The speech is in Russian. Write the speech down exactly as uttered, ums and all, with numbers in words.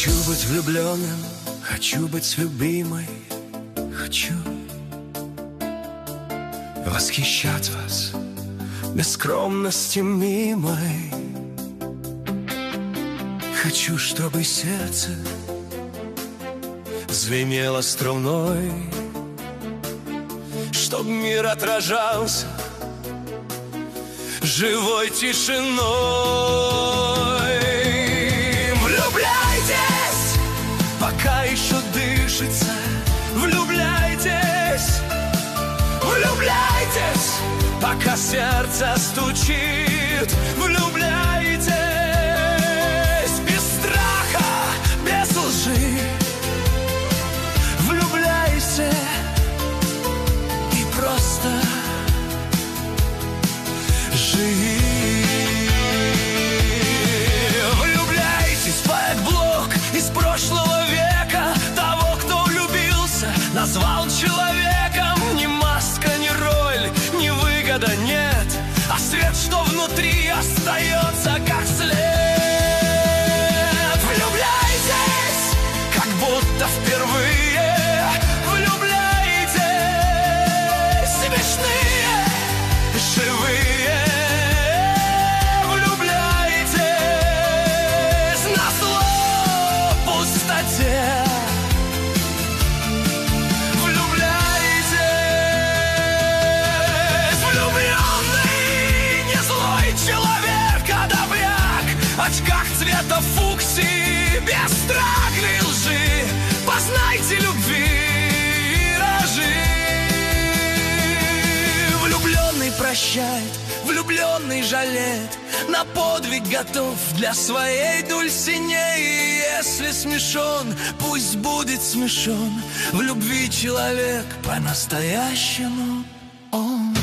Хочу быть влюбленным, хочу быть любимой, хочу восхищать вас бескромности мимой. Хочу, чтобы сердце звенело струной, чтоб мир отражался живой тишиной. Влюбляйтесь, пока еще дышится. Влюбляйтесь, влюбляйтесь, пока сердце стучит. Влюбляйтесь без страха, без лжи. Влюбляйся и просто живи. Влюбляйтесь, поэт-блог из прошлого века. Того, кто влюбился, назвал человеком. Ни маска, ни роль, ни выгода нет, а свет, что внутри, остается как след. Влюбляйтесь, как будто впервые. Влюбляйтесь, смешные, живые. Влюбляйтесь на зло пустоте. Влюбляйтесь, влюбленный не злой человек, а добряк. В очках цвета фуксии, без страха и лжи. Познайте любви рожи. Влюбленный прощает, влюбленный жалеет, на подвиг готов для своей Дульсинеи. Если смешон, пусть будет смешон. В любви человек по-настоящему он.